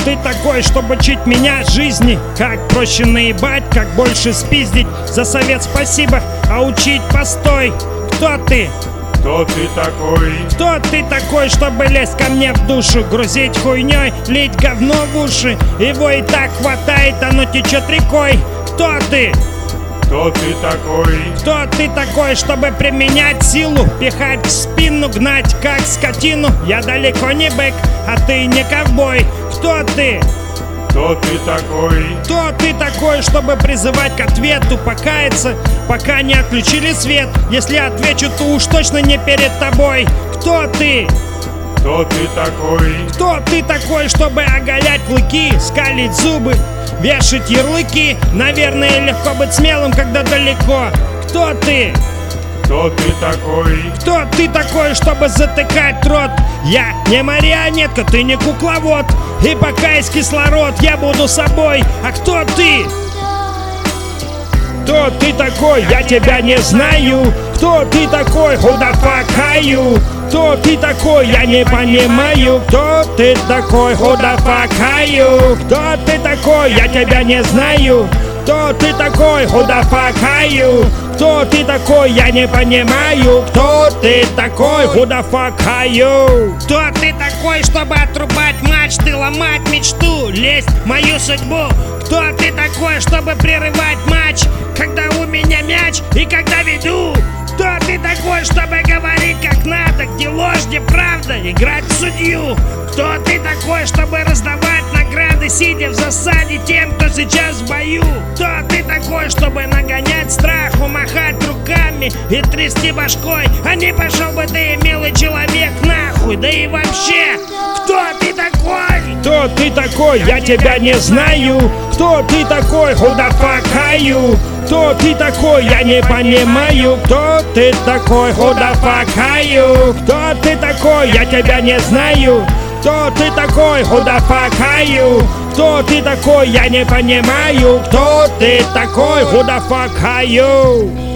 ты такой, чтобы учить меня жизни? Как проще наебать, как больше спиздить? За совет спасибо, а учить постой. Кто ты? Кто ты такой? Кто ты такой, чтобы лезть ко мне в душу? Грузить хуйней, лить говно в уши? Его и так хватает, оно течет рекой. Кто ты? Кто ты такой? Кто ты такой, чтобы применять силу? Пихать в спину, гнать как скотину? Я далеко не бык, а ты не ковбой. Кто ты? Кто ты такой? Кто ты такой, чтобы призывать к ответу? Покаяться, пока не отключили свет. Если отвечу, то уж точно не перед тобой. Кто ты? Кто ты такой? Кто ты такой, чтобы оголять клыки, скалить зубы, вешать ярлыки? Наверное, легко быть смелым, когда далеко. Кто ты? Кто ты такой? Кто ты такой, чтобы затыкать рот? Я не марионетка, ты не кукловод. И пока есть кислород, я буду собой. А кто ты? Кто ты такой? Я тебя не знаю. Кто ты такой? Who the fuck are you? Кто ты такой? Я не понимаю. Кто ты такой? Who the fuck are you? Кто ты такой? Я тебя не знаю. Кто ты такой? Who the fuck are you? Кто ты такой? Я не понимаю. Кто ты такой? Who the fuck are you? Кто ты такой, чтобы отрубать мачты, ломать мечту, лезть в мою судьбу? Кто ты такой, чтобы прерывать матч, когда у меня мяч и когда веду? Кто ты такой, чтобы говорить как надо, где ложь, где правда, играть в судью? Кто ты такой, чтобы раздавать награды, сидя в засаде тем, кто сейчас в бою? Кто ты такой, чтобы нагонять страх, умахать руками и трясти башкой? А не пошел бы ты, милый человек, нахуй, да и вообще, кто ты такой? Кто ты такой? Я тебя не знаю. Кто ты такой? Who the fuck are you? Кто ты такой? Я не понимаю. Кто ты такой? Who the fuck are you? Кто ты такой? Я тебя не знаю. Кто ты такой? Who the fuck are you? Кто ты такой? Я не понимаю. Кто ты такой? Who the fuck are you?